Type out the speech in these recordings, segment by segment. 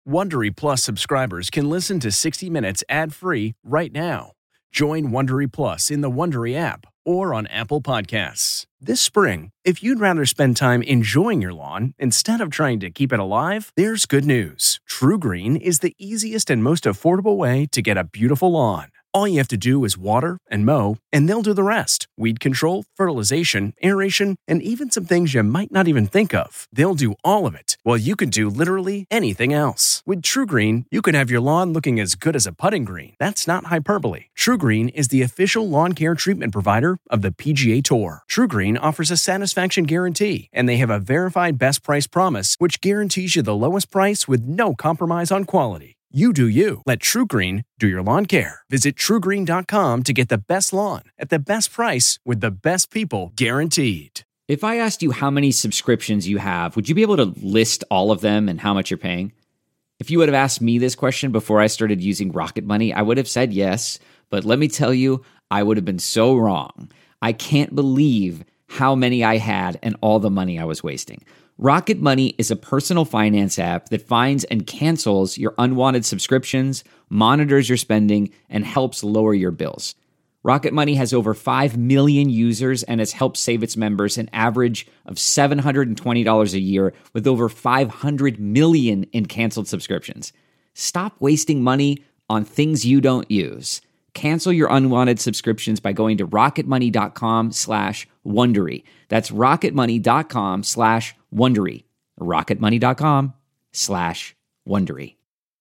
Wondery Plus subscribers can listen to 60 Minutes ad-free right now. Join Wondery Plus in the Wondery app or on Apple Podcasts. This spring, if you'd rather spend time enjoying your lawn instead of trying to keep it alive, there's good news. TruGreen is the easiest and most affordable way to get a beautiful lawn. All you have to do is water and mow, and they'll do the rest. Weed control, fertilization, aeration, and even some things you might not even think of. They'll do all of it, while you can do literally anything else. With TruGreen, you can have your lawn looking as good as a putting green. That's not hyperbole. TruGreen is the official lawn care treatment provider of the PGA Tour. TruGreen offers a satisfaction guarantee, and they have a verified best price promise, which guarantees you the lowest price with no compromise on quality. You do you. Let TruGreen do your lawn care. Visit TruGreen.com to get the best lawn at the best price with the best people guaranteed. If I asked you how many subscriptions you have, would you be able to list all of them and how much you're paying? If you would have asked me this question before I started using Rocket Money, I would have said yes, but let me tell you, I would have been so wrong. I can't believe how many I had and all the money I was wasting. Rocket Money is a personal finance app that finds and cancels your unwanted subscriptions, monitors your spending, and helps lower your bills. Rocket Money has over 5 million users and has helped save its members an average of $720 a year with over 500 million in canceled subscriptions. Stop wasting money on things you don't use. Cancel your unwanted subscriptions by going to rocketmoney.com/Wondery. That's rocketmoney.com/Wondery. rocketmoney.com/Wondery.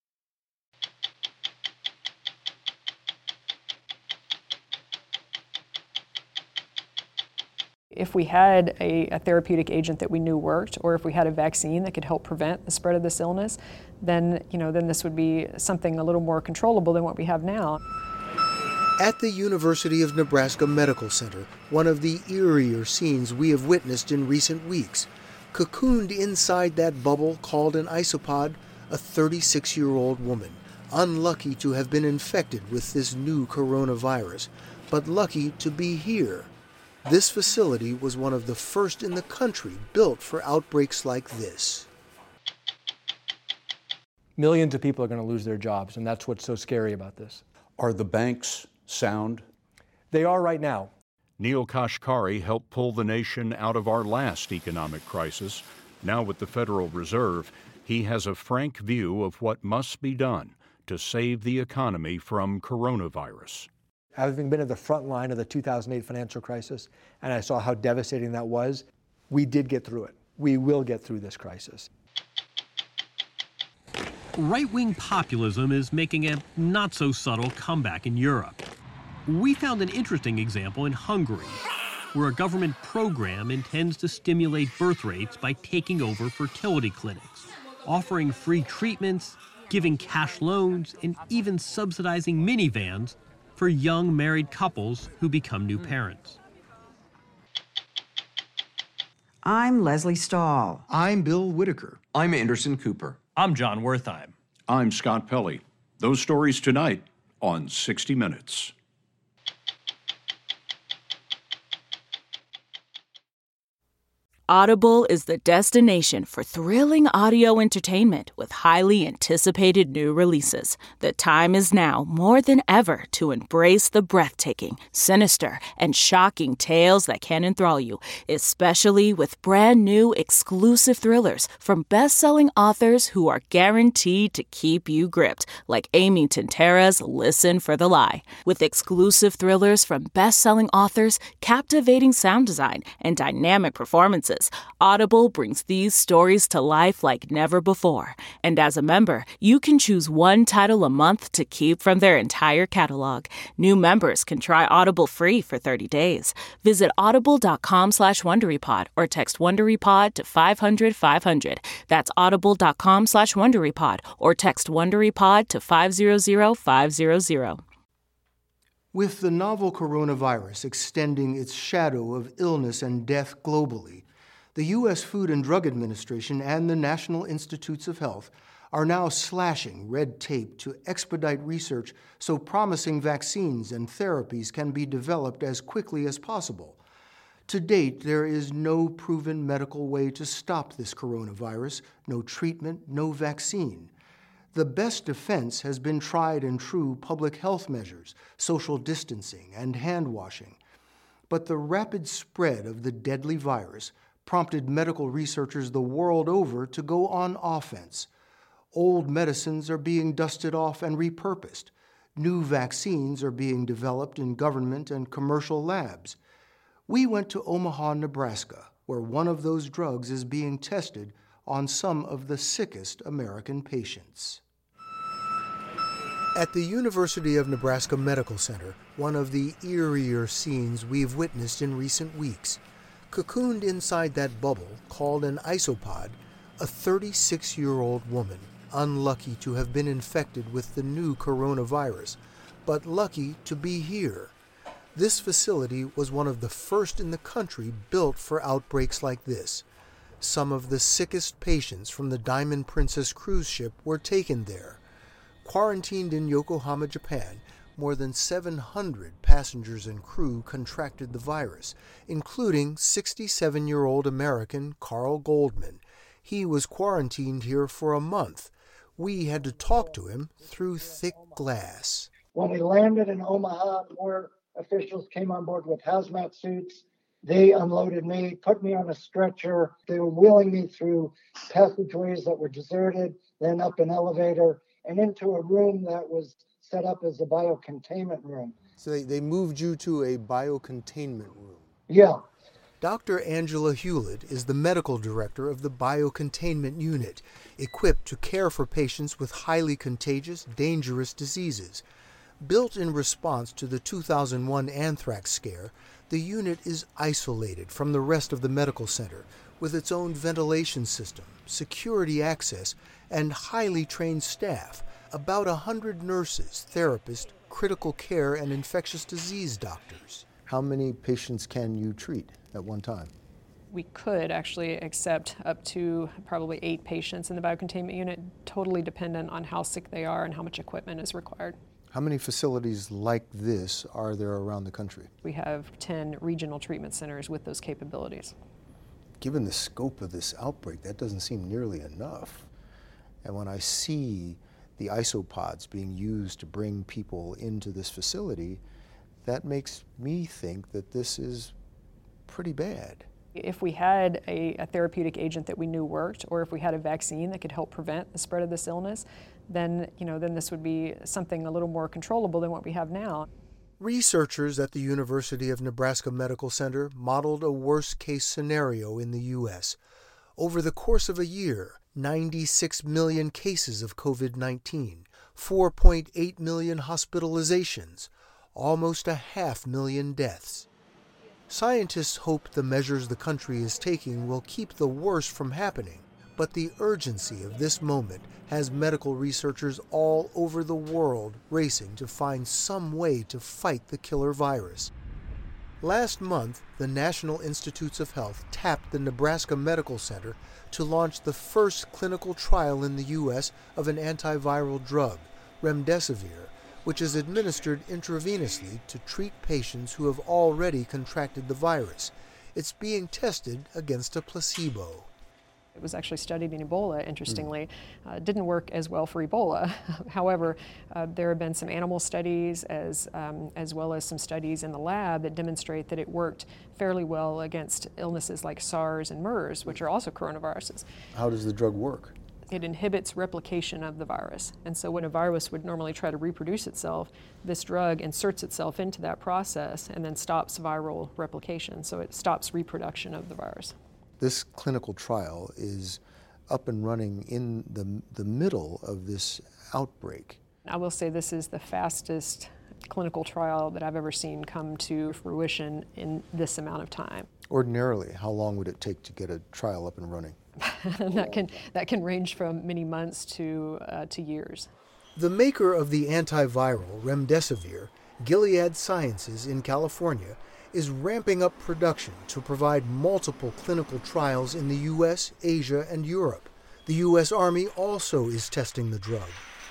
If we had a therapeutic agent that we knew worked, or if we had a vaccine that could help prevent the spread of this illness, then this would be something a little more controllable than what we have now. At the University of Nebraska Medical Center, one of the eerier scenes we have witnessed in recent weeks. Cocooned inside that bubble called an isopod, a 36-year-old woman, unlucky to have been infected with this new coronavirus, but lucky to be here. This facility was one of the first in the country built for outbreaks like this. Millions of people are going to lose their jobs, and that's what's so scary about this. Are the banks sound? They are right now. Neel Kashkari helped pull the nation out of our last economic crisis. Now with the Federal Reserve, he has a frank view of what must be done to save the economy from coronavirus. Having been at the front line of the 2008 financial crisis, and I saw how devastating that was, we did get through it. We will get through this crisis. Right-wing populism is making a not-so-subtle comeback in Europe. We found an interesting example in Hungary, where a government program intends to stimulate birth rates by taking over fertility clinics, offering free treatments, giving cash loans, and even subsidizing minivans for young married couples who become new parents. I'm Leslie Stahl. I'm Bill Whitaker. I'm Anderson Cooper. I'm John Wertheim. I'm Scott Pelley. Those stories tonight on 60 Minutes. Audible is the destination for thrilling audio entertainment with highly anticipated new releases. The time is now more than ever to embrace the breathtaking, sinister, and shocking tales that can enthrall you, especially with brand new exclusive thrillers from best-selling authors who are guaranteed to keep you gripped, like Amy Tintera's Listen for the Lie. With exclusive thrillers from best-selling authors, captivating sound design, and dynamic performances, Audible brings these stories to life like never before. And as a member, you can choose one title a month to keep from their entire catalog. New members can try Audible free for 30 days. Visit audible.com/WonderyPod or text WonderyPod to 500-500. That's audible.com/WonderyPod or text WonderyPod to 500-500. With the novel coronavirus extending its shadow of illness and death globally, the U.S. Food and Drug Administration and the National Institutes of Health are now slashing red tape to expedite research so promising vaccines and therapies can be developed as quickly as possible. To date, there is no proven medical way to stop this coronavirus, no treatment, no vaccine. The best defense has been tried and true public health measures, social distancing, and hand washing. But the rapid spread of the deadly virus prompted medical researchers the world over to go on offense. Old medicines are being dusted off and repurposed. New vaccines are being developed in government and commercial labs. We went to Omaha, Nebraska, where one of those drugs is being tested on some of the sickest American patients. At the University of Nebraska Medical Center, one of the eerier scenes we've witnessed in recent weeks. Cocooned inside that bubble, called an isopod, a 36-year-old woman, unlucky to have been infected with the new coronavirus, but lucky to be here. This facility was one of the first in the country built for outbreaks like this. Some of the sickest patients from the Diamond Princess cruise ship were taken there. Quarantined in Yokohama, Japan, more than 700 passengers and crew contracted the virus, including 67-year-old American Carl Goldman. He was quarantined here for a month. We had to talk to him through thick glass. When we landed in Omaha, more officials came on board with hazmat suits. They unloaded me, put me on a stretcher. They were wheeling me through passageways that were deserted, then up an elevator, and into a room that was set up as a biocontainment room. So they moved you to a biocontainment room? Yeah. Dr. Angela Hewlett is the medical director of the biocontainment unit, equipped to care for patients with highly contagious, dangerous diseases. Built in response to the 2001 anthrax scare, the unit is isolated from the rest of the medical center with its own ventilation system, security access, and highly trained staff, about 100 nurses, therapists, critical care, and infectious disease doctors. How many patients can you treat at one time? We could actually accept up to probably 8 patients in the biocontainment unit, totally dependent on how sick they are and how much equipment is required. How many facilities like this are there around the country? We have 10 regional treatment centers with those capabilities. Given the scope of this outbreak, that doesn't seem nearly enough. And when I see the isopods being used to bring people into this facility, that makes me think that this is pretty bad. If we had a therapeutic agent that we knew worked, or if we had a vaccine that could help prevent the spread of this illness, then this would be something a little more controllable than what we have now. Researchers at the University of Nebraska Medical Center modeled a worst-case scenario in the U.S. Over the course of a year, 96 million cases of COVID-19, 4.8 million hospitalizations, almost 500,000 deaths. Scientists hope the measures the country is taking will keep the worst from happening, but the urgency of this moment has medical researchers all over the world racing to find some way to fight the killer virus. Last month, the National Institutes of Health tapped the Nebraska Medical Center to launch the first clinical trial in the U.S. of an antiviral drug, remdesivir, which is administered intravenously to treat patients who have already contracted the virus. It's being tested against a placebo. It was actually studied in Ebola, interestingly. It didn't work as well for Ebola. However, there have been some animal studies as well as some studies in the lab that demonstrate that it worked fairly well against illnesses like SARS and MERS, which are also coronaviruses. How does the drug work? It inhibits replication of the virus. And so when a virus would normally try to reproduce itself, this drug inserts itself into that process and then stops viral replication. So it stops reproduction of the virus. This clinical trial is up and running in the middle of this outbreak. I will say this is the fastest clinical trial that I've ever seen come to fruition in this amount of time. Ordinarily, how long would it take to get a trial up and running? that can range from many months to years. The maker of the antiviral remdesivir, Gilead Sciences in California, is ramping up production to provide multiple clinical trials in the U.S., Asia, and Europe. The U.S. Army also is testing the drug.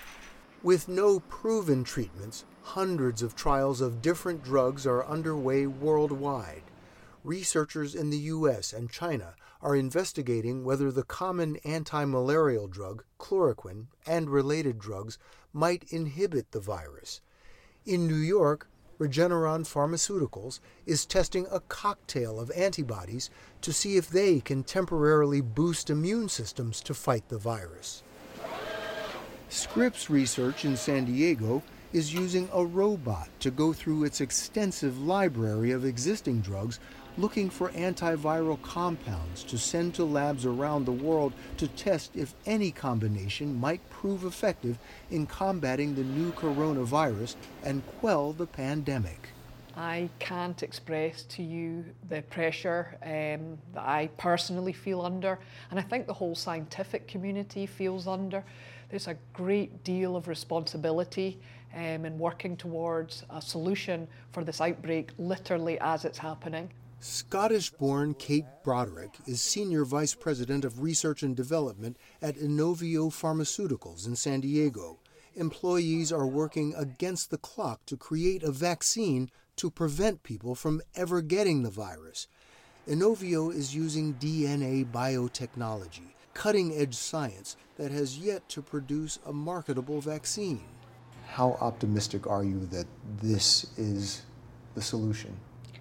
With no proven treatments, hundreds of trials of different drugs are underway worldwide. Researchers in the U.S. and China are investigating whether the common anti-malarial drug, chloroquine, and related drugs might inhibit the virus. In New York, Regeneron Pharmaceuticals is testing a cocktail of antibodies to see if they can temporarily boost immune systems to fight the virus. Scripps Research in San Diego is using a robot to go through its extensive library of existing drugs, looking for antiviral compounds to send to labs around the world to test if any combination might prove effective in combating the new coronavirus and quell the pandemic. I can't express to you the pressure that I personally feel under, and I think the whole scientific community feels under. There's a great deal of responsibility in working towards a solution for this outbreak literally as it's happening. Scottish-born Kate Broderick is Senior Vice President of Research and Development at Inovio Pharmaceuticals in San Diego. Employees are working against the clock to create a vaccine to prevent people from ever getting the virus. Inovio is using DNA biotechnology, cutting-edge science that has yet to produce a marketable vaccine. How optimistic are you that this is the solution?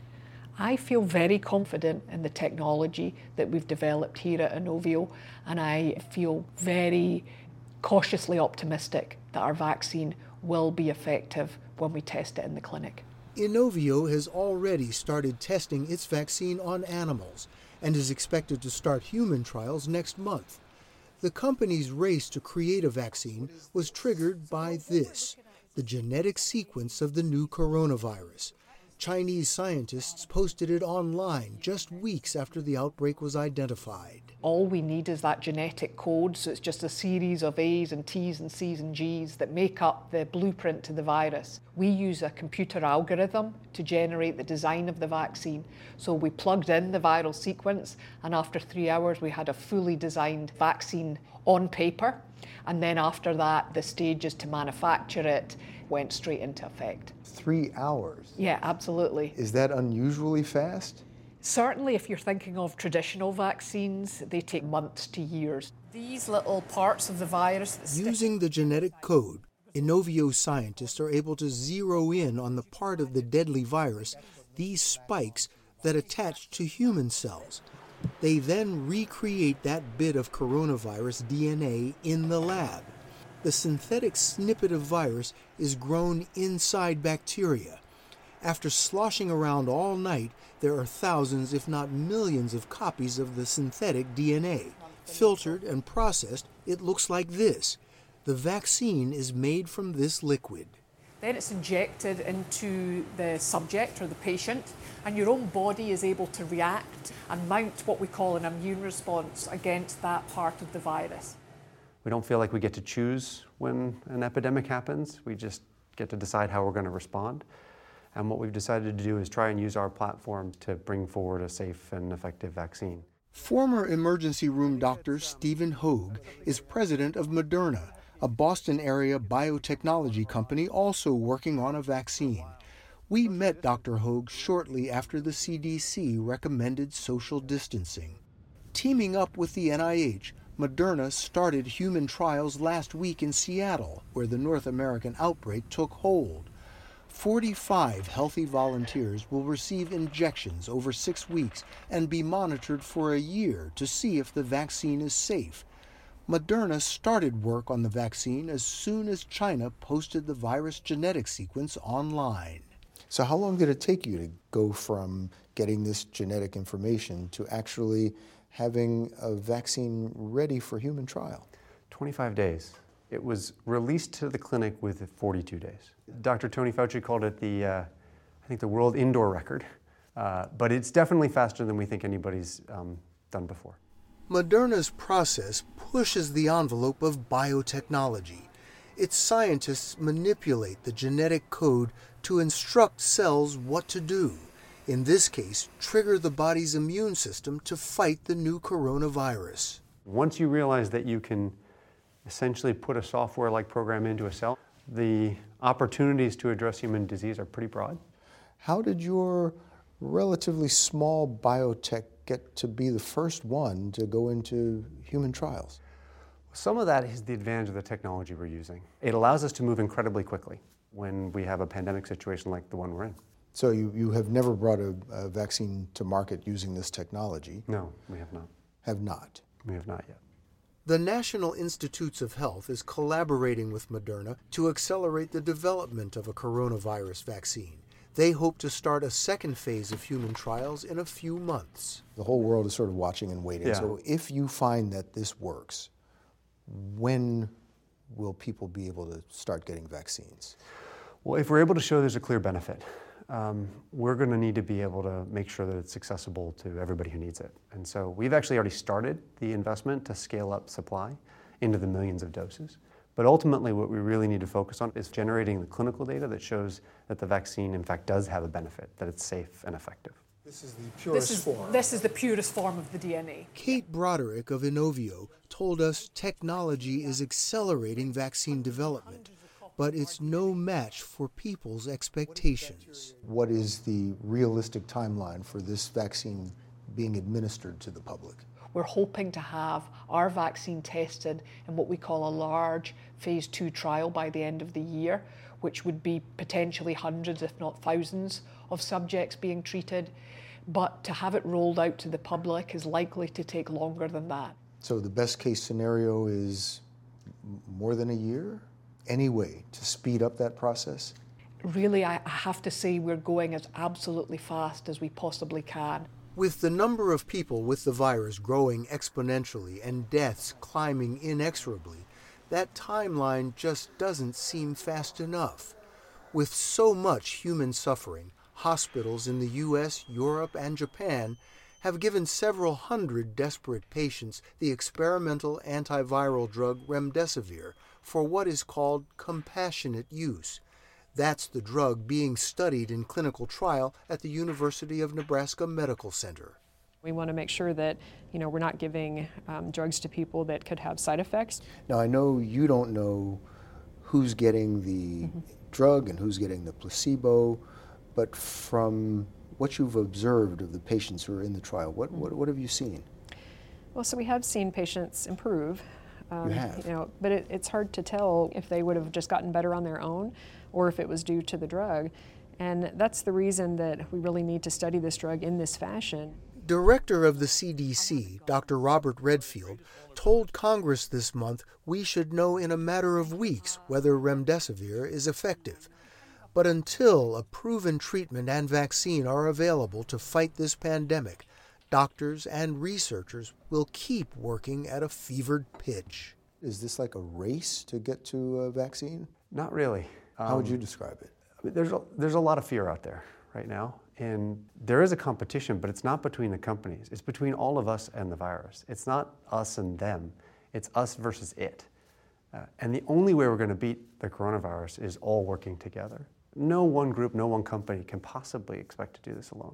I feel very confident in the technology that we've developed here at Inovio, and I feel very cautiously optimistic that our vaccine will be effective when we test it in the clinic. Inovio has already started testing its vaccine on animals and is expected to start human trials next month. The company's race to create a vaccine was triggered by this, the genetic sequence of the new coronavirus. Chinese scientists posted it online just weeks after the outbreak was identified. All we need is that genetic code, so it's just a series of A's and T's and C's and G's that make up the blueprint to the virus. We use a computer algorithm to generate the design of the vaccine. So we plugged in the viral sequence, and after 3 hours we had a fully designed vaccine on paper. And then after that, the stages to manufacture it went straight into effect. 3 hours? Yeah, absolutely. Is that unusually fast? Certainly, if you're thinking of traditional vaccines, they take months to years. These little parts of the virus... Using the genetic code, Inovio scientists are able to zero in on the part of the deadly virus, these spikes that attach to human cells. They then recreate that bit of coronavirus DNA in the lab. The synthetic snippet of virus is grown inside bacteria. After sloshing around all night, there are thousands, if not millions, of copies of the synthetic DNA. Filtered and processed, it looks like this. The vaccine is made from this liquid. Then it's injected into the subject or the patient, and your own body is able to react and mount what we call an immune response against that part of the virus. We don't feel like we get to choose when an epidemic happens. We just get to decide how we're going to respond. And what we've decided to do is try and use our platform to bring forward a safe and effective vaccine. Former emergency room doctor Stephen Hoag is president of Moderna, a Boston-area biotechnology company also working on a vaccine. We met Dr. Hoag shortly after the CDC recommended social distancing. Teaming up with the NIH, Moderna started human trials last week in Seattle, where the North American outbreak took hold. 45 healthy volunteers will receive injections over 6 weeks and be monitored for a year to see if the vaccine is safe. Moderna started work on the vaccine as soon as China posted the virus genetic sequence online. So how long did it take you to go from getting this genetic information to actually having a vaccine ready for human trial? 25 days. It was released to the clinic with 42 days. Dr. Tony Fauci called it the world indoor record, but it's definitely faster than we think anybody's done before. Moderna's process pushes the envelope of biotechnology. Its scientists manipulate the genetic code to instruct cells what to do. In this case, trigger the body's immune system to fight the new coronavirus. Once you realize that you can essentially put a software-like program into a cell, the opportunities to address human disease are pretty broad. How did your relatively small biotech get to be the first one to go into human trials? Some of that is the advantage of the technology we're using. It allows us to move incredibly quickly when we have a pandemic situation like the one we're in. So you have never brought a vaccine to market using this technology? No, we have not. Have not? We have not yet. The National Institutes of Health is collaborating with Moderna to accelerate the development of a coronavirus vaccine. They hope to start a second phase of human trials in a few months. The whole world is sort of watching and waiting. Yeah. So if you find that this works, when will people be able to start getting vaccines? Well, if we're able to show there's a clear benefit, we're going to need to be able to make sure that it's accessible to everybody who needs it. And so we've actually already started the investment to scale up supply into the millions of doses. But ultimately, what we really need to focus on is generating the clinical data that shows that the vaccine, in fact, does have a benefit, that it's safe and effective. This is the purest form. This is the purest form of the DNA. Kate Broderick of Inovio told us technology is accelerating vaccine development, but it's no match for people's expectations. What is the realistic timeline for this vaccine being administered to the public? We're hoping to have our vaccine tested in what we call a large phase 2 trial by the end of the year, which would be potentially hundreds, if not thousands, of subjects being treated. But to have it rolled out to the public is likely to take longer than that. So the best case scenario is more than a year? Any way to speed up that process? Really, I have to say we're going as absolutely fast as we possibly can. With the number of people with the virus growing exponentially and deaths climbing inexorably, that timeline just doesn't seem fast enough. With so much human suffering, hospitals in the U.S., Europe, and Japan have given several hundred desperate patients the experimental antiviral drug remdesivir for what is called compassionate use. That's the drug being studied in clinical trial at the University of Nebraska Medical Center. We want to make sure that, we're not giving drugs to people that could have side effects. Now, I know you don't know who's getting the drug and who's getting the placebo, but from what you've observed of the patients who are in the trial, what have you seen? Well, so we have seen patients improve. You have? But it's hard to tell if they would have just gotten better on their own or if it was due to the drug. And that's the reason that we really need to study this drug in this fashion. Director of the CDC, Dr. Robert Redfield, told Congress this month we should know in a matter of weeks whether remdesivir is effective. But until a proven treatment and vaccine are available to fight this pandemic, doctors and researchers will keep working at a fevered pitch. Is this like a race to get to a vaccine? Not really. How would you describe it? There's a lot of fear out there right now, and there is a competition, but it's not between the companies. It's between all of us and the virus. It's not us and them. It's us versus it. And the only way we're going to beat the coronavirus is all working together. No one group, no one company can possibly expect to do this alone.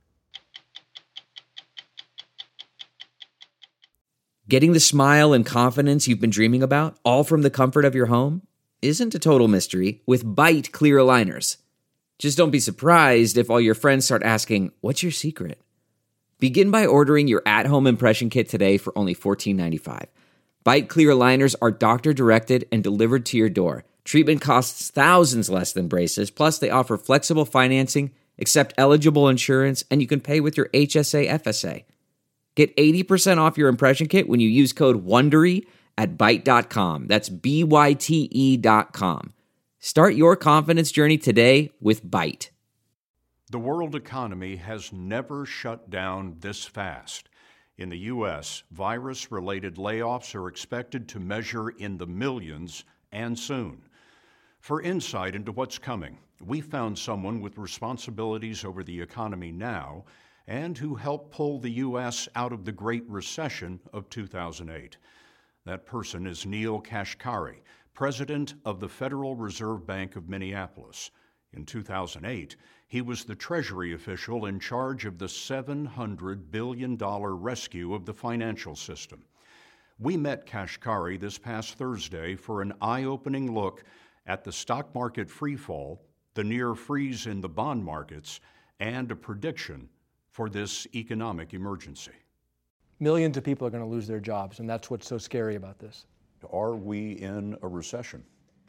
Getting the smile and confidence you've been dreaming about, all from the comfort of your home, isn't a total mystery with Byte clear aligners. Just don't be surprised if all your friends start asking, "What's your secret?" Begin by ordering your at-home impression kit today for only $14.95. Byte clear aligners are doctor-directed and delivered to your door. Treatment costs thousands less than braces, plus they offer flexible financing, accept eligible insurance, and you can pay with your HSA FSA. Get 80% off your impression kit when you use code WONDERY at Byte.com. That's BYTE.com. Start your confidence journey today with Byte. The world economy has never shut down this fast. In the U.S., virus-related layoffs are expected to measure in the millions, and soon. For insight into what's coming, we found someone with responsibilities over the economy now and who helped pull the U.S. out of the Great Recession of 2008. That person is Neel Kashkari, president of the Federal Reserve Bank of Minneapolis. In 2008, he was the Treasury official in charge of the $700 billion rescue of the financial system. We met Kashkari this past Thursday for an eye-opening look at the stock market freefall, the near freeze in the bond markets, and a prediction for this economic emergency? Millions of people are going to lose their jobs, and that's what's so scary about this. Are we in a recession?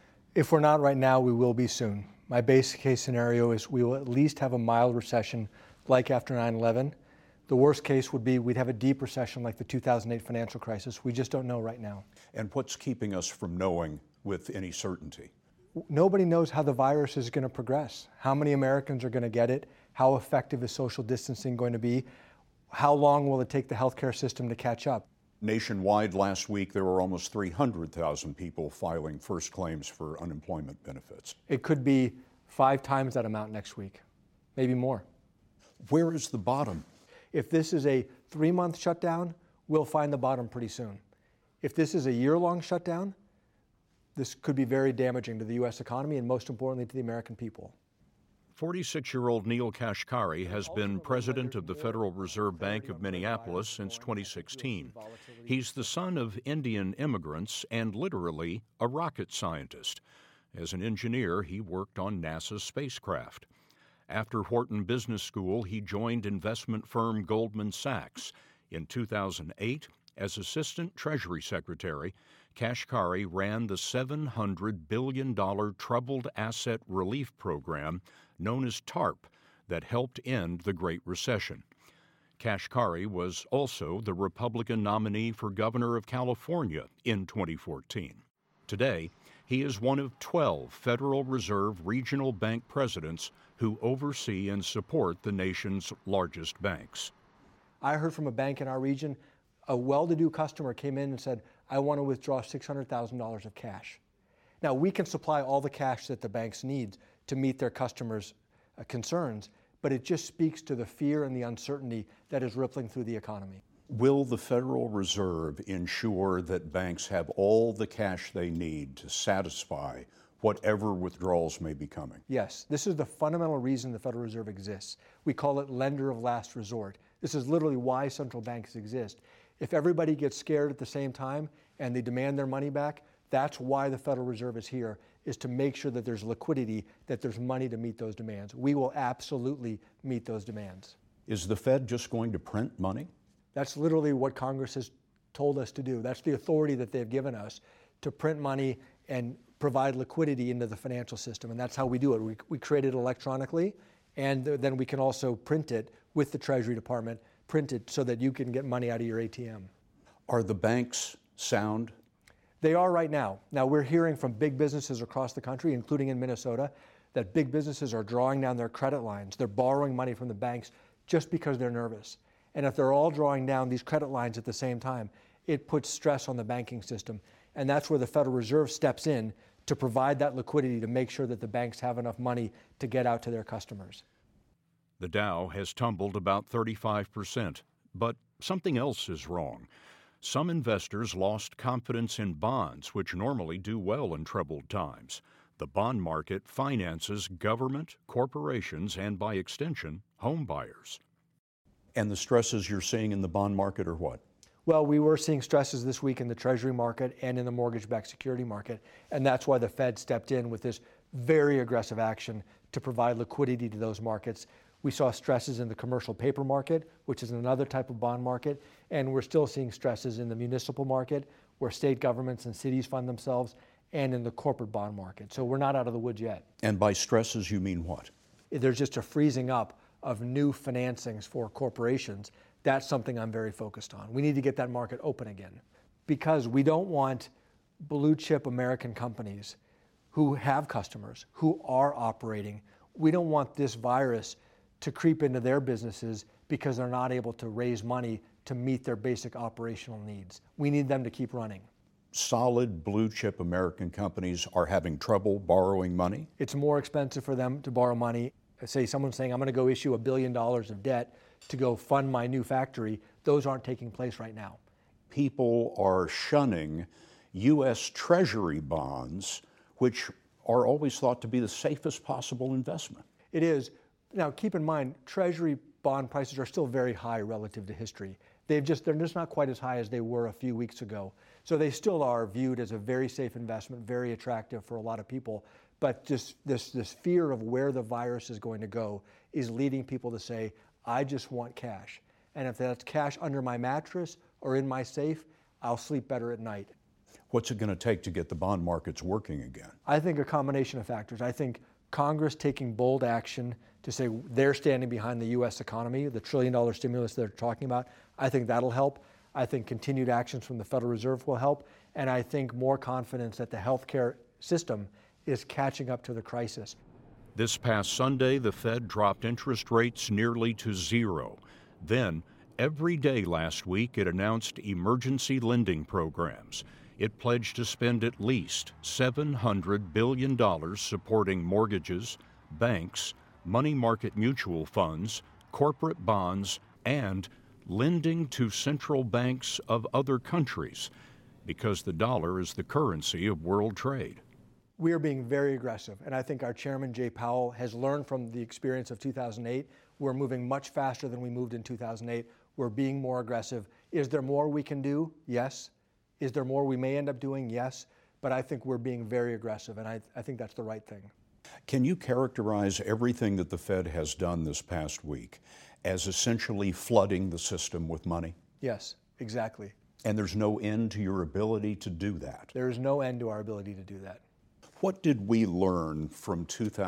If we're not right now, we will be soon. My base case scenario is we will at least have a mild recession like after 9/11. The worst case would be we'd have a deep recession like the 2008 financial crisis. We just don't know right now. And what's keeping us from knowing with any certainty? Nobody knows how the virus is going to progress. How many Americans are going to get it? How effective is social distancing going to be? How long will it take the healthcare system to catch up? Nationwide last week, there were almost 300,000 people filing first claims for unemployment benefits. It could be 5 times that amount next week, maybe more. Where is the bottom? If this is a 3-month shutdown, we'll find the bottom pretty soon. If this is a year-long shutdown, this could be very damaging to the U.S. economy and most importantly to the American people. 46-year-old Neel Kashkari has been president of the Federal Reserve Bank of Minneapolis since 2016. He's the son of Indian immigrants and literally a rocket scientist. As an engineer, he worked on NASA's spacecraft. After Wharton Business School, he joined investment firm Goldman Sachs. In 2008, as Assistant Treasury Secretary, Kashkari ran the $700 billion Troubled Asset Relief Program known as TARP that helped end the Great Recession. Kashkari was also the Republican nominee for governor of California in 2014. Today, he is one of 12 Federal Reserve regional bank presidents who oversee and support the nation's largest banks. I heard from a bank in our region, a well-to-do customer came in and said, I want to withdraw $600,000 of cash. Now, we can supply all the cash that the banks need to meet their customers' concerns, but it just speaks to the fear and the uncertainty that is rippling through the economy. Will the Federal Reserve ensure that banks have all the cash they need to satisfy whatever withdrawals may be coming? Yes, this is the fundamental reason the Federal Reserve exists. We call it lender of last resort. This is literally why central banks exist. If everybody gets scared at the same time and they demand their money back, that's why the Federal Reserve is here, is to make sure that there's liquidity, that there's money to meet those demands. We will absolutely meet those demands. Is the Fed just going to print money? That's literally what Congress has told us to do. That's the authority that they've given us to print money and provide liquidity into the financial system. And that's how we do it. We create it electronically, and then we can also print it with the Treasury Department, print it so that you can get money out of your ATM. Are the banks sound? They are right now. Now, we're hearing from big businesses across the country, including in Minnesota, that big businesses are drawing down their credit lines. They're borrowing money from the banks just because they're nervous. And if they're all drawing down these credit lines at the same time, it puts stress on the banking system. And that's where the Federal Reserve steps in to provide that liquidity to make sure that the banks have enough money to get out to their customers. The Dow has tumbled about 35%, but something else is wrong. Some investors lost confidence in bonds, which normally do well in troubled times. The bond market finances government, corporations, and by extension, home buyers. And the stresses you're seeing in the bond market are what? Well, we were seeing stresses this week in the Treasury market and in the mortgage-backed security market, and that's why the Fed stepped in with this very aggressive action to provide liquidity to those markets. We saw stresses in the commercial paper market, which is another type of bond market, and we're still seeing stresses in the municipal market, where state governments and cities fund themselves, and in the corporate bond market. So we're not out of the woods yet. And by stresses, you mean what? There's just a freezing up of new financings for corporations. That's something I'm very focused on. We need to get that market open again, because we don't want blue chip American companies who have customers, who are operating. We don't want this virus to creep into their businesses because they're not able to raise money to meet their basic operational needs. We need them to keep running. Solid blue chip American companies are having trouble borrowing money? It's more expensive for them to borrow money. Say someone's saying, I'm going to go issue $1 billion of debt to go fund my new factory. Those aren't taking place right now. People are shunning U.S. Treasury bonds, which are always thought to be the safest possible investment. It is. Now, keep in mind, Treasury bond prices are still very high relative to history. They're just not quite as high as they were a few weeks ago. So they still are viewed as a very safe investment, very attractive for a lot of people. But just this fear of where the virus is going to go is leading people to say, I just want cash. And if that's cash under my mattress or in my safe, I'll sleep better at night. What's it going to take to get the bond markets working again? I think a combination of factors. I think Congress taking bold action to say they're standing behind the U.S. economy, the $1 trillion stimulus they're talking about, I think that'll help. I think continued actions from the Federal Reserve will help. And I think more confidence that the healthcare system is catching up to the crisis. This past Sunday, the Fed dropped interest rates nearly to zero. Then, every day last week, it announced emergency lending programs. It pledged to spend at least $700 billion supporting mortgages, banks, money market mutual funds, corporate bonds, and lending to central banks of other countries, because the dollar is the currency of world trade. We are being very aggressive, and I think our chairman, Jay Powell, has learned from the experience of 2008. We're moving much faster than we moved in 2008. We're being more aggressive. Is there more we can do? Yes. Is there more we may end up doing? Yes. But I think we're being very aggressive, and I think that's the right thing. Can you characterize everything that the Fed has done this past week as essentially flooding the system with money? Yes, exactly. And there's no end to your ability to do that? There is no end to our ability to do that. What did we learn from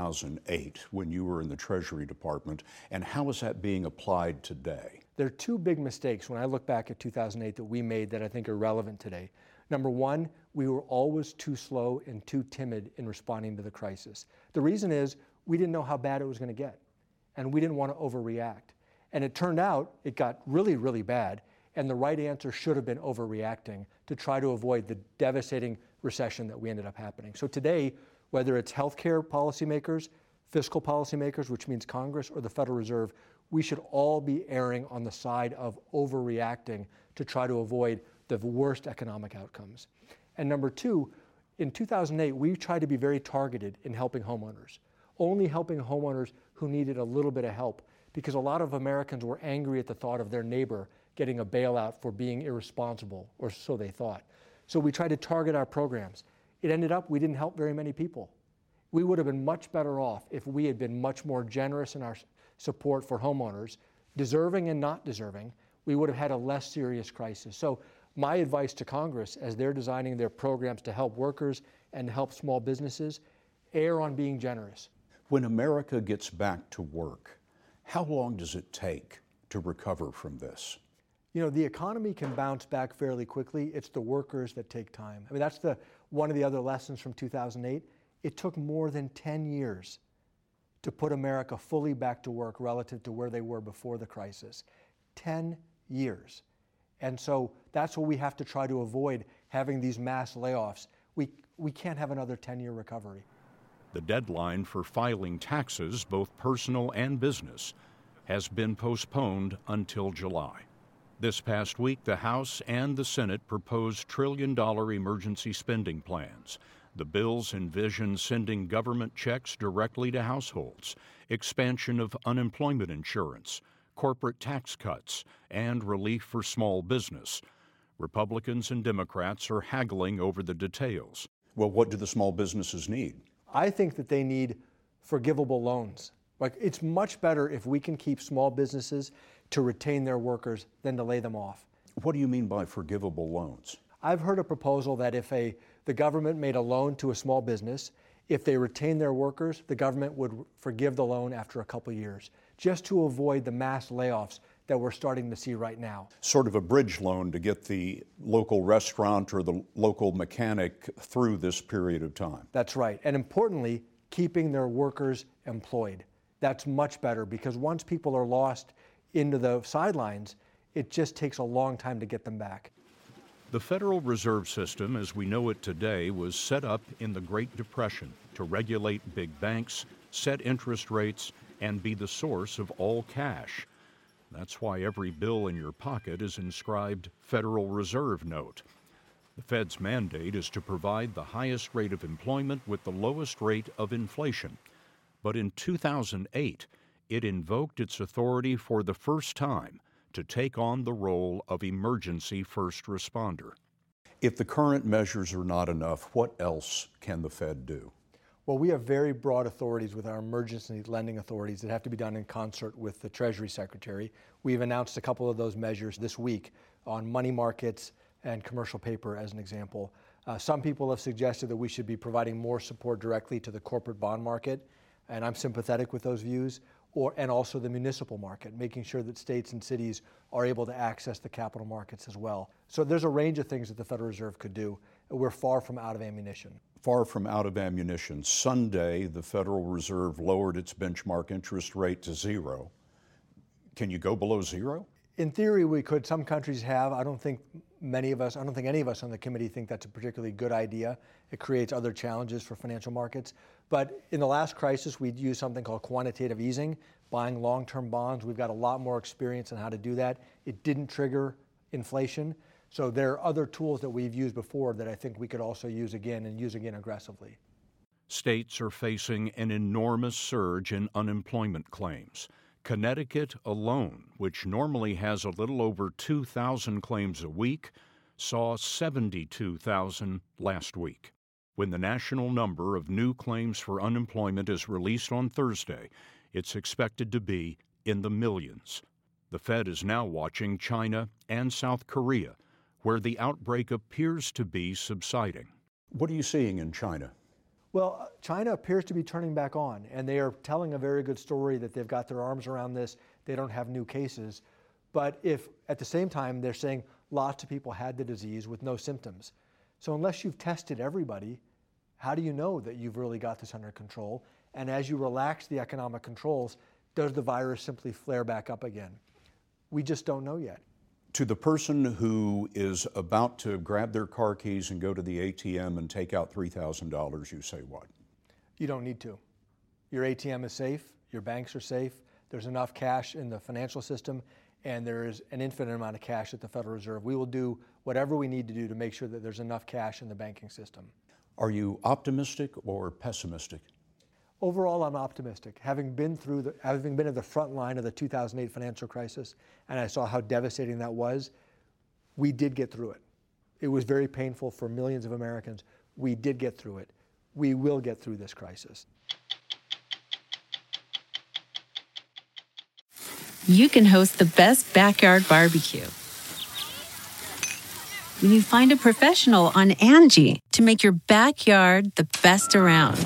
2008 when you were in the Treasury Department, and how is that being applied today? There are two big mistakes when I look back at 2008 that we made that I think are relevant today. Number one, we were always too slow and too timid in responding to the crisis. The reason is we didn't know how bad it was going to get, and we didn't want to overreact. And it turned out it got really, really bad, and the right answer should have been overreacting to try to avoid the devastating recession that we ended up happening. So today, whether it's healthcare policymakers, fiscal policymakers, which means Congress, or the Federal Reserve, we should all be erring on the side of overreacting to try to avoid the worst economic outcomes. And number two, in 2008, we tried to be very targeted in helping homeowners, only helping homeowners who needed a little bit of help, because a lot of Americans were angry at the thought of their neighbor getting a bailout for being irresponsible, or so they thought. So we tried to target our programs. It ended up we didn't help very many people. We would have been much better off if we had been much more generous in our support for homeowners, deserving and not deserving. We would have had a less serious crisis. So my advice to Congress, as they're designing their programs to help workers and to help small businesses, err on being generous. When America gets back to work, how long does it take to recover from this? You know, the economy can bounce back fairly quickly. It's the workers that take time. I mean, that's one of the other lessons from 2008. It took more than 10 years to put America fully back to work relative to where they were before the crisis. 10 years. And so that's what we have to try to avoid, having these mass layoffs. We can't have another 10-year recovery. The deadline for filing taxes, both personal and business, has been postponed until July. This past week, the House and the Senate proposed trillion-dollar emergency spending plans. The bills envision sending government checks directly to households, expansion of unemployment insurance, corporate tax cuts, and relief for small business. Republicans and Democrats are haggling over the details. Well, what do the small businesses need? I think that they need forgivable loans. Like, it's much better if we can keep small businesses to retain their workers than to lay them off. What do you mean by forgivable loans? I've heard a proposal that if the government made a loan to a small business, if they retain their workers, the government would forgive the loan after a couple years, just to avoid the mass layoffs that we're starting to see right now. Sort of a bridge loan to get the local restaurant or the local mechanic through this period of time. That's right. And importantly, keeping their workers employed. That's much better, because once people are lost into the sidelines, it just takes a long time to get them back. The Federal Reserve System, as we know it today, was set up in the Great Depression to regulate big banks, set interest rates, and be the source of all cash. That's why every bill in your pocket is inscribed Federal Reserve Note. The Fed's mandate is to provide the highest rate of employment with the lowest rate of inflation. But in 2008, it invoked its authority for the first time to take on the role of emergency first responder. If the current measures are not enough, what else can the Fed do? Well, we have very broad authorities with our emergency lending authorities that have to be done in concert with the Treasury Secretary. We've announced a couple of those measures this week on money markets and commercial paper as an example. Some people have suggested that we should be providing more support directly to the corporate bond market, and I'm sympathetic with those views, and also the municipal market, making sure that states and cities are able to access the capital markets as well. So there's a range of things that the Federal Reserve could do. We're far from out of ammunition. Far from out of ammunition. Sunday, the Federal Reserve lowered its benchmark interest rate to 0. Can you go below 0? In theory, we could. Some countries have. I don't think any of us on the committee think that's a particularly good idea. It creates other challenges for financial markets. But in the last crisis, we'd used something called quantitative easing, buying long-term bonds. We've got a lot more experience in how to do that. It didn't trigger inflation. So there are other tools that we've used before that I think we could also use again and use again aggressively. States are facing an enormous surge in unemployment claims. Connecticut alone, which normally has a little over 2,000 claims a week, saw 72,000 last week. When the national number of new claims for unemployment is released on Thursday, it's expected to be in the millions. The Fed is now watching China and South Korea, where the outbreak appears to be subsiding. What are you seeing in China? Well, China appears to be turning back on, and they are telling a very good story that they've got their arms around this. They don't have new cases. But if at the same time they're saying lots of people had the disease with no symptoms. So unless you've tested everybody, how do you know that you've really got this under control? And as you relax the economic controls, does the virus simply flare back up again? We just don't know yet. To the person who is about to grab their car keys and go to the ATM and take out $3,000, you say what? You don't need to. Your ATM is safe, your banks are safe, there's enough cash in the financial system, and there is an infinite amount of cash at the Federal Reserve. We will do whatever we need to do to make sure that there's enough cash in the banking system. Are you optimistic or pessimistic? Overall, I'm optimistic. Having been at the front line of the 2008 financial crisis, and I saw how devastating that was, we did get through it. It was very painful for millions of Americans. We did get through it. We will get through this crisis. You can host the best backyard barbecue when you find a professional on Angie to make your backyard the best around.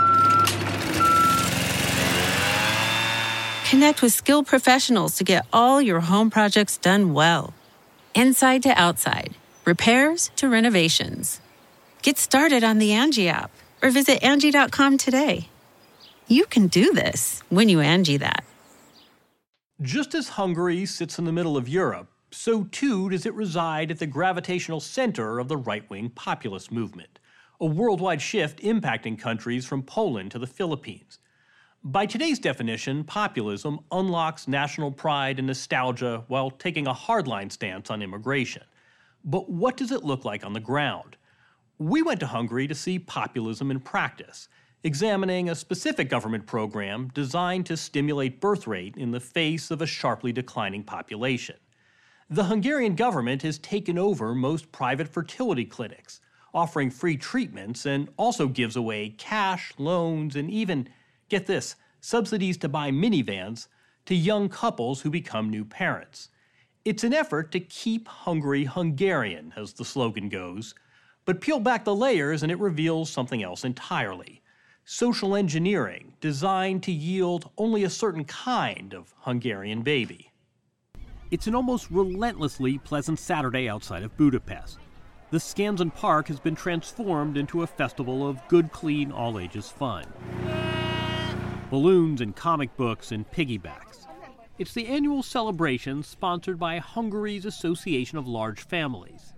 Connect with skilled professionals to get all your home projects done well. Inside to outside, repairs to renovations. Get started on the Angie app or visit Angie.com today. You can do this when you Angie that. Just as Hungary sits in the middle of Europe, so too does it reside at the gravitational center of the right-wing populist movement, a worldwide shift impacting countries from Poland to the Philippines. By today's definition, populism unlocks national pride and nostalgia while taking a hardline stance on immigration. But what does it look like on the ground? We went to Hungary to see populism in practice, examining a specific government program designed to stimulate birth rate in the face of a sharply declining population. The Hungarian government has taken over most private fertility clinics, offering free treatments, and also gives away cash, loans, and even, get this, subsidies to buy minivans to young couples who become new parents. It's an effort to keep Hungary Hungarian, as the slogan goes, but peel back the layers and it reveals something else entirely. Social engineering designed to yield only a certain kind of Hungarian baby. It's an almost relentlessly pleasant Saturday outside of Budapest. The Skansen Park has been transformed into a festival of good, clean, all-ages fun. Balloons and comic books and piggybacks. It's the annual celebration sponsored by Hungary's Association of Large Families.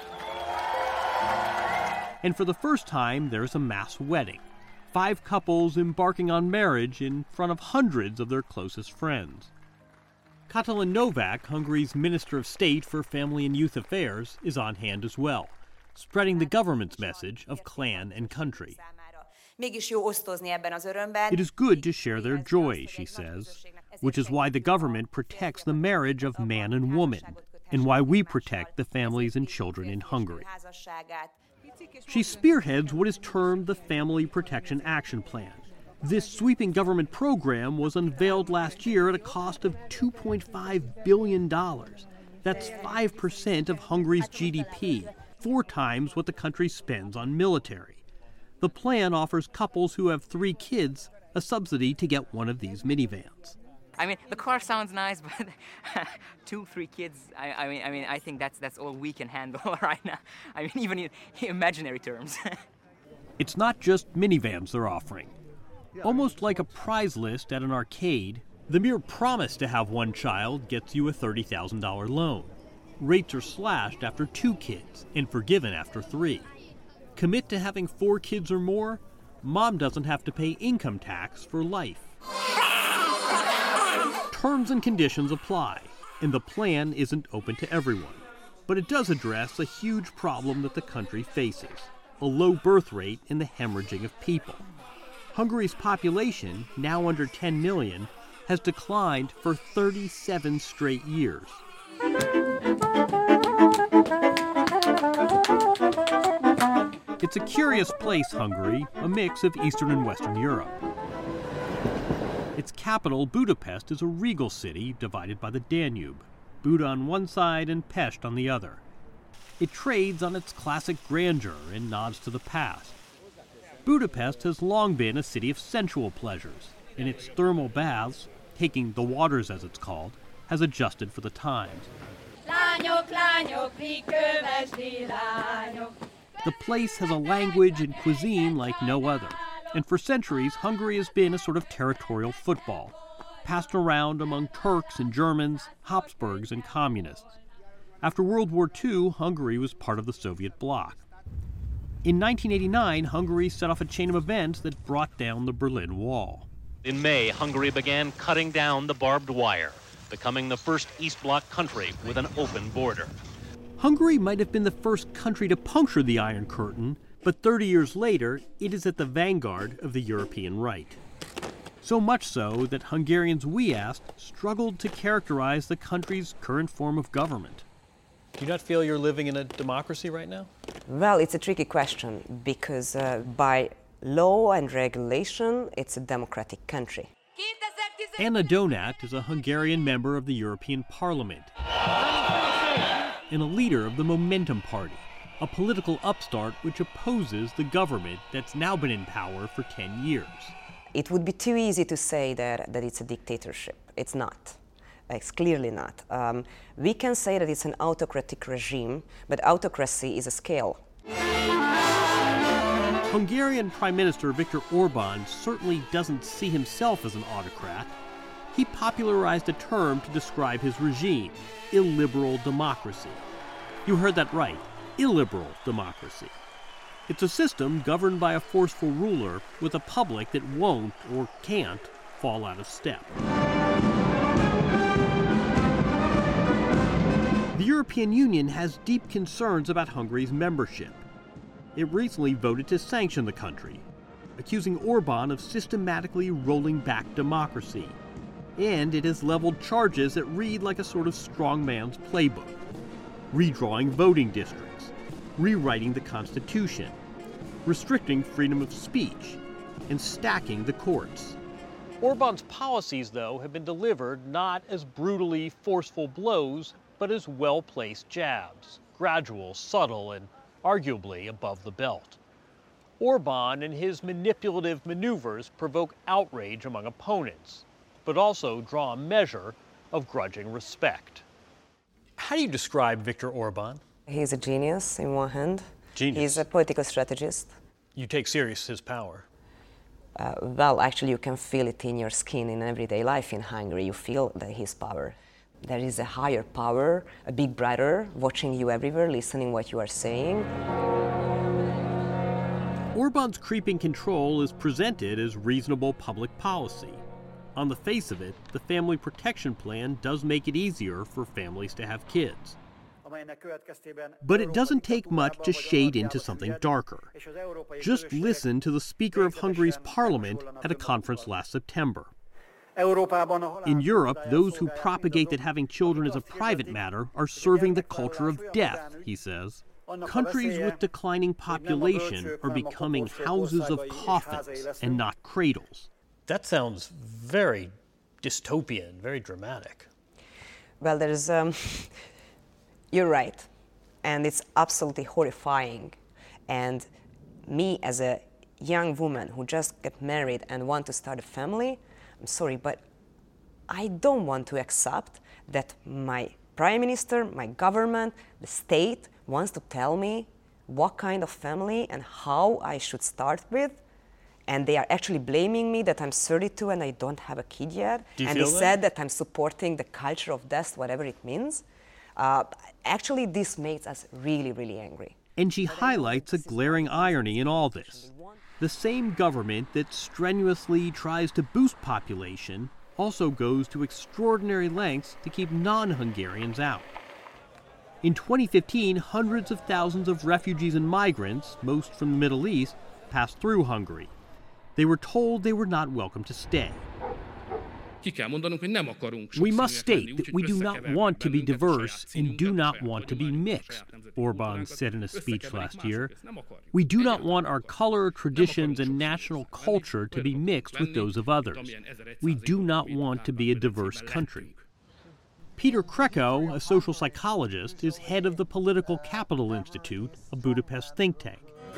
And for the first time, there's a mass wedding. 5 couples embarking on marriage in front of hundreds of their closest friends. Katalin Novak, Hungary's Minister of State for Family and Youth Affairs, is on hand as well, spreading the government's message of clan and country. It is good to share their joy, she says, which is why the government protects the marriage of man and woman, and why we protect the families and children in Hungary. She spearheads what is termed the Family Protection Action Plan. This sweeping government program was unveiled last year at a cost of $2.5 billion. That's 5% of Hungary's GDP, 4 times what the country spends on military. The plan offers couples who have 3 kids a subsidy to get one of these minivans. I mean, the car sounds nice, but 2-3 kids, I think that's all we can handle right now. I mean, even in imaginary terms. It's not just minivans they're offering. Almost like a prize list at an arcade, the mere promise to have one child gets you a $30,000 loan. Rates are slashed after 2 kids and forgiven after 3. Commit to having 4 kids or more, mom doesn't have to pay income tax for life. Terms and conditions apply, and the plan isn't open to everyone. But it does address a huge problem that the country faces, a low birth rate and the hemorrhaging of people. Hungary's population, now under 10 million, has declined for 37 straight years. It's a curious place, Hungary, a mix of Eastern and Western Europe. Its capital, Budapest, is a regal city divided by the Danube, Buda on one side and Pest on the other. It trades on its classic grandeur and nods to the past. Budapest has long been a city of sensual pleasures, and its thermal baths, taking the waters as it's called, has adjusted for the times. The place has a language and cuisine like no other, and for centuries Hungary has been a sort of territorial football, passed around among Turks and Germans, Habsburgs and communists. After World War II, Hungary was part of the Soviet bloc. In 1989, Hungary set off a chain of events that brought down the Berlin Wall. In May, Hungary began cutting down the barbed wire, becoming the first East Bloc country with an open border. Hungary might have been the first country to puncture the Iron Curtain, but 30 years later, it is at the vanguard of the European right. So much so that Hungarians we asked struggled to characterize the country's current form of government. Do you not feel you're living in a democracy right now? Well, it's a tricky question because by law and regulation, it's a democratic country. Anna Donat is a Hungarian member of the European Parliament and a leader of the Momentum Party, a political upstart which opposes the government that's now been in power for 10 years. It would be too easy to say that it's a dictatorship. It's not. It's clearly not. We can say that it's an autocratic regime, but autocracy is a scale. Hungarian Prime Minister Viktor Orban certainly doesn't see himself as an autocrat. He popularized a term to describe his regime, illiberal democracy. You heard that right, illiberal democracy. It's a system governed by a forceful ruler with a public that won't or can't fall out of step. The European Union has deep concerns about Hungary's membership. It recently voted to sanction the country, accusing Orban of systematically rolling back democracy. And it has leveled charges that read like a sort of strongman's playbook. Redrawing voting districts, rewriting the Constitution, restricting freedom of speech, and stacking the courts. Orban's policies, though, have been delivered not as brutally forceful blows, but as well-placed jabs, gradual, subtle, and arguably above the belt. Orban and his manipulative maneuvers provoke outrage among opponents, but also draw a measure of grudging respect. How do you describe Viktor Orban? He's a genius in one hand. Genius. He's a political strategist. You take serious his power. Well, actually, you can feel it in your skin in everyday life in Hungary. You feel his power. There is a higher power, a big brother watching you everywhere, listening what you are saying. Orban's creeping control is presented as reasonable public policy. On the face of it, the Family Protection Plan does make it easier for families to have kids. But it doesn't take much to shade into something darker. Just listen to the Speaker of Hungary's Parliament at a conference last September. In Europe, those who propagate that having children is a private matter are serving the culture of death, he says. Countries with declining population are becoming houses of coffins and not cradles. That sounds very dystopian, very dramatic. Well, you're right. And it's absolutely horrifying. And me as a young woman who just got married and want to start a family, I'm sorry, but I don't want to accept that my prime minister, my government, the state wants to tell me what kind of family and how I should start with. And they are actually blaming me that I'm 32 and I don't have a kid yet. And they said that I'm supporting the culture of death, whatever it means. Actually, this makes us really, really angry. And she highlights a glaring irony in all this. The same government that strenuously tries to boost population also goes to extraordinary lengths to keep non-Hungarians out. In 2015, hundreds of thousands of refugees and migrants, most from the Middle East, passed through Hungary. They were told they were not welcome to stay. We must state that we do not want to be diverse and do not want to be mixed, Orban said in a speech last year. We do not want our color, traditions, and national culture to be mixed with those of others. We do not want to be a diverse country. Peter Krecko, a social psychologist, is head of the Political Capital Institute, a Budapest think tank.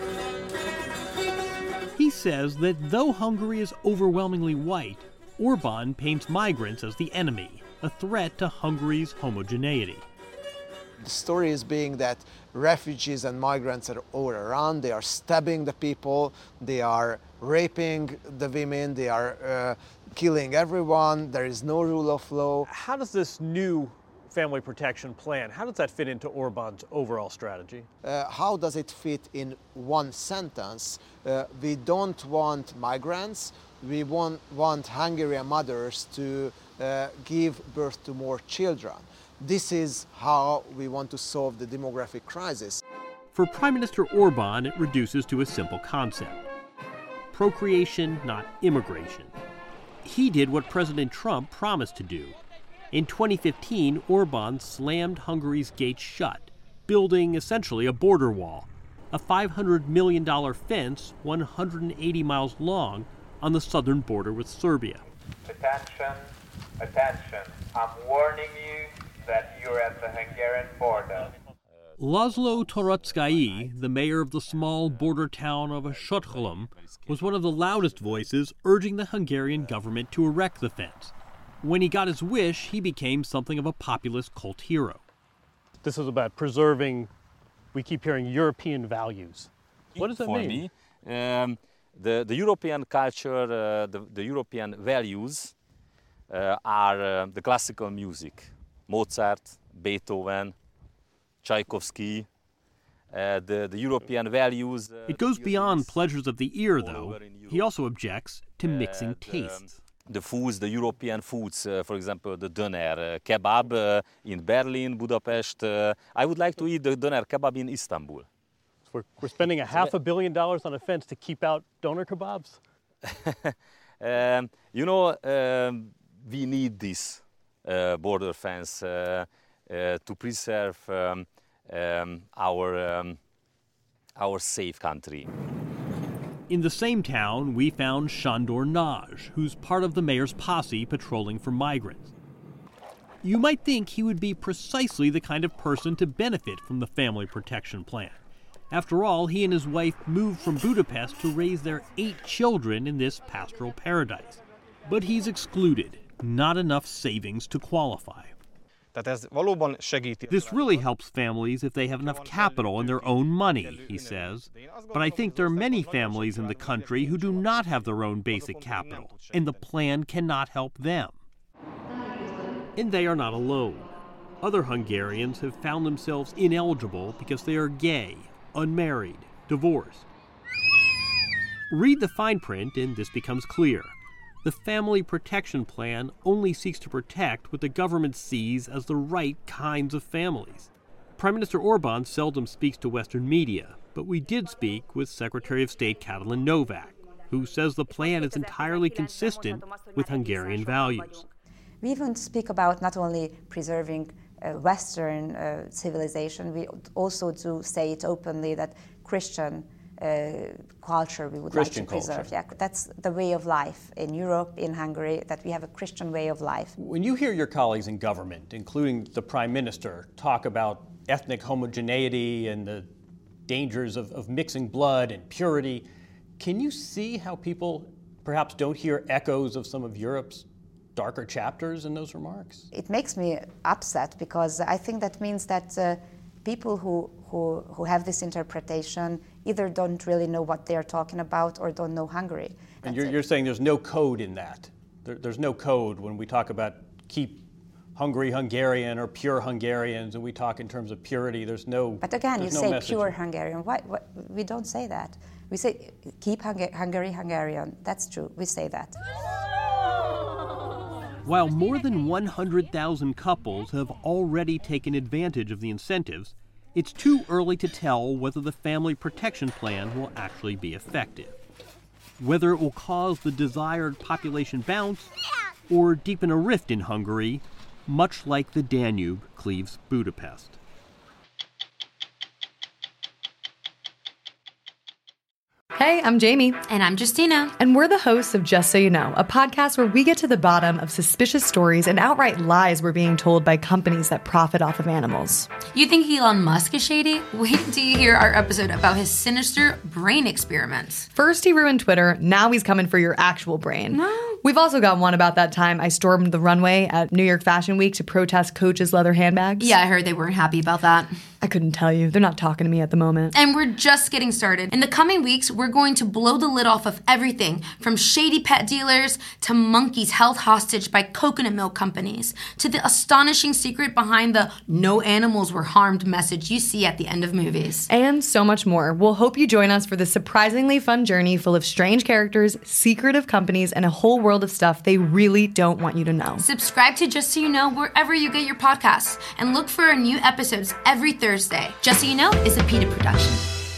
He says that though Hungary is overwhelmingly white, Orban paints migrants as the enemy, a threat to Hungary's homogeneity. The story is being that refugees and migrants are all around, they are stabbing the people, they are raping the women, they are killing everyone, there is no rule of law. How does this new family protection plan, how does that fit into Orban's overall strategy? How does it fit in one sentence? We don't want migrants, we want Hungarian mothers to give birth to more children. This is how we want to solve the demographic crisis. For Prime Minister Orban, it reduces to a simple concept. Procreation, not immigration. He did what President Trump promised to do. In 2015, Orban slammed Hungary's gates shut, building essentially a border wall, a $500 million fence 180 miles long on the southern border with Serbia. Attention, attention. I'm warning you that you're at the Hungarian border. Laszlo Toroczkai, the mayor of the small border town of Sotkhalom, was one of the loudest voices urging the Hungarian government to erect the fence. When he got his wish, he became something of a populist cult hero. This is about preserving, we keep hearing, European values. What does that mean? For me, the European culture, the European values are the classical music. Mozart, Beethoven, Tchaikovsky, the European values. It goes beyond pleasures of the ear, though. He also objects to mixing tastes. The foods, the European foods, for example, the doner kebab in Berlin, Budapest. I would like to eat the doner kebab in Istanbul. We're spending $500 million on a fence to keep out doner kebabs? We need this border fence to preserve our safe country. In the same town, we found Sándor Nagy, who's part of the mayor's posse patrolling for migrants. You might think he would be precisely the kind of person to benefit from the family protection plan. After all, he and his wife moved from Budapest to raise their 8 children in this pastoral paradise. But he's excluded. Not enough savings to qualify. This really helps families if they have enough capital and their own money, he says. But I think there are many families in the country who do not have their own basic capital, and the plan cannot help them. And they are not alone. Other Hungarians have found themselves ineligible because they are gay, unmarried, divorced. Read the fine print and this becomes clear. The family protection plan only seeks to protect what the government sees as the right kinds of families. Prime Minister Orban seldom speaks to Western media, but we did speak with Secretary of State Katalin Novak, who says the plan is entirely consistent with Hungarian values. We even speak about not only preserving Western civilization, we also do say it openly that Christian culture we would Christian like to preserve. culture. Yeah, that's the way of life in Europe, in Hungary, that we have a Christian way of life. When you hear your colleagues in government, including the Prime Minister, talk about ethnic homogeneity and the dangers of mixing blood and purity, can you see how people perhaps don't hear echoes of some of Europe's darker chapters in those remarks? It makes me upset because I think that means that people who have this interpretation either don't really know what they're talking about or don't know Hungary. And you're saying there's no code in that? There's no code when we talk about keep Hungary Hungarian or pure Hungarians, and we talk in terms of purity, there's no But again, you no say message. pure Hungarian. Why, we don't say that. We say keep Hungary Hungarian. That's true. We say that. While more than 100,000 couples have already taken advantage of the incentives, it's too early to tell whether the family protection plan will actually be effective. Whether it will cause the desired population bounce or deepen a rift in Hungary, much like the Danube cleaves Budapest. Hey, I'm Jamie. And I'm Justina. And we're the hosts of Just So You Know, a podcast where we get to the bottom of suspicious stories and outright lies we're being told by companies that profit off of animals. You think Elon Musk is shady? Wait till you hear our episode about his sinister brain experiments. First he ruined Twitter, now he's coming for your actual brain. No. We've also got one about that time I stormed the runway at New York Fashion Week to protest Coach's leather handbags. Yeah, I heard they weren't happy about that. I couldn't tell you. They're not talking to me at the moment. And we're just getting started. In the coming weeks, we're going to blow the lid off of everything from shady pet dealers to monkeys held hostage by coconut milk companies to the astonishing secret behind the no animals were harmed message you see at the end of movies. And so much more. We'll hope you join us for this surprisingly fun journey full of strange characters, secretive companies, and a whole world of stuff they really don't want you to know. Subscribe to Just So You Know wherever you get your podcasts and look for our new episodes every Thursday. Just So You Know is a PETA production.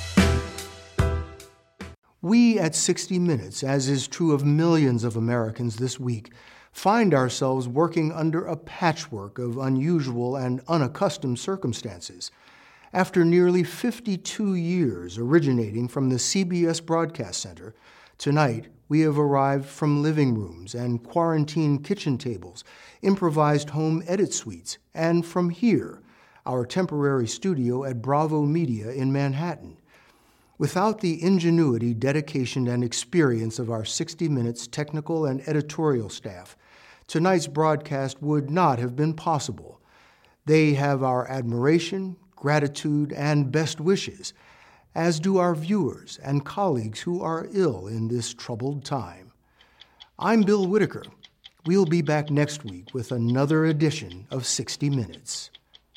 We at 60 Minutes, as is true of millions of Americans this week, find ourselves working under a patchwork of unusual and unaccustomed circumstances. After nearly 52 years originating from the CBS Broadcast Center, tonight we have arrived from living rooms and quarantine kitchen tables, improvised home edit suites, and from here, our temporary studio at Bravo Media in Manhattan. Without the ingenuity, dedication, and experience of our 60 Minutes technical and editorial staff, tonight's broadcast would not have been possible. They have our admiration, gratitude, and best wishes, as do our viewers and colleagues who are ill in this troubled time. I'm Bill Whitaker. We'll be back next week with another edition of 60 Minutes.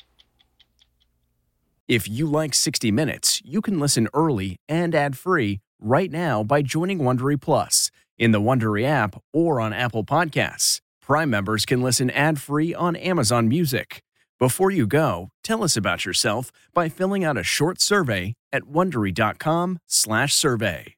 If you like 60 Minutes, you can listen early and ad-free right now by joining Wondery Plus in the Wondery app or on Apple Podcasts. Prime members can listen ad-free on Amazon Music. Before you go, tell us about yourself by filling out a short survey at Wondery.com/survey.